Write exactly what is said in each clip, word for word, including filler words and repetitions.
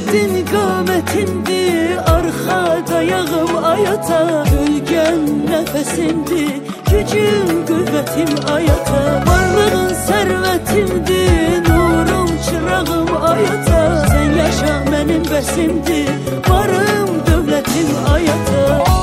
Qəddin qamətindi, arxa dayağım ayata. Gölgən nəfəsindi, gücüm qüvvətim ayata. Varlığın sərvətimdi, nurum çırağım ayata. Sən yaşa mənim bəsimdi, varım dövlətim ayata.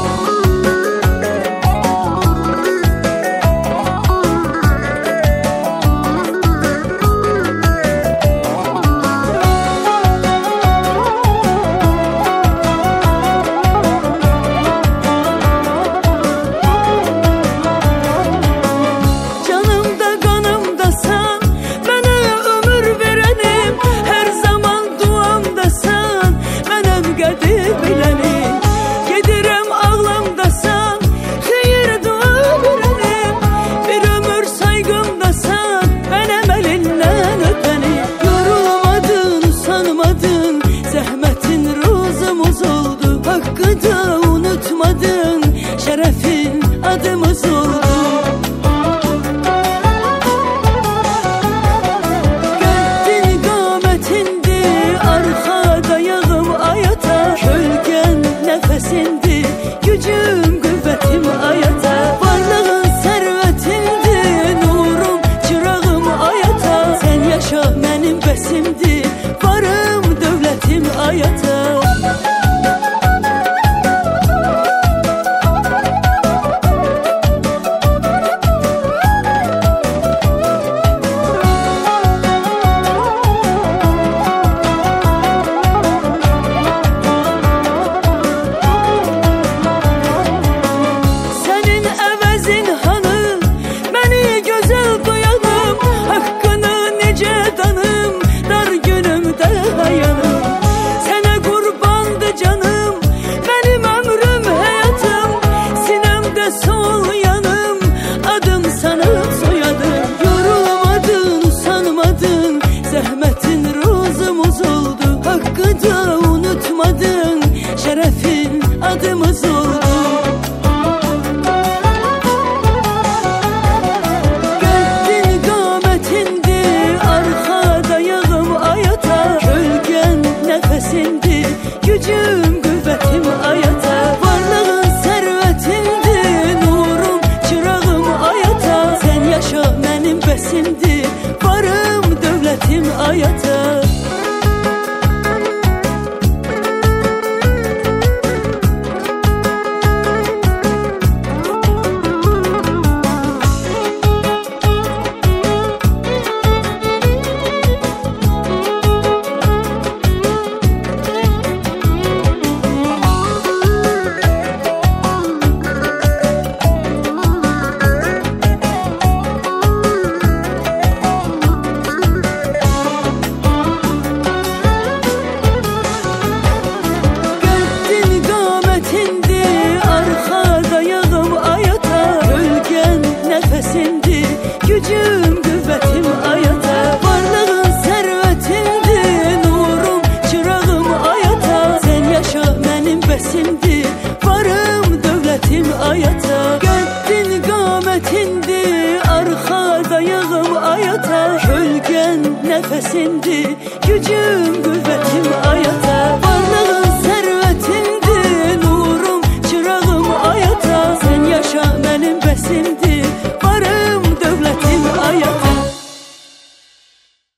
Şərəfin adımız oldu. Qəddin qamətindi, arxa dayağım ayata. Kölgən nəfəsindi, gücüm qüvvətim ayata. Varlığın sərvətindi, nurum çırağım ayata. Sən yaşa mənim bəsimdi, varım dövlətim ayata. Şərəfin adımız oldu. Qəddin qamətindi, arxa dayağım ayata. Kölgən nəfəsindi, gücüm qüvvətim ayata. Varlığın sərvətindi, nurum çırağım ayata. Sən yaşa mənim bəsimdi, varım dövlətim ayata. Gücüm qüvvətim ayata. Varlığın sərvətindi, nurum çırağım ayata. Sən yaşa mənim bəsimdi, varım dövlətim ayata. Qəddin qamətindi, arxa dayağım ayata. Kölgən nəfəsindi, gücüm qüvvətim ayata.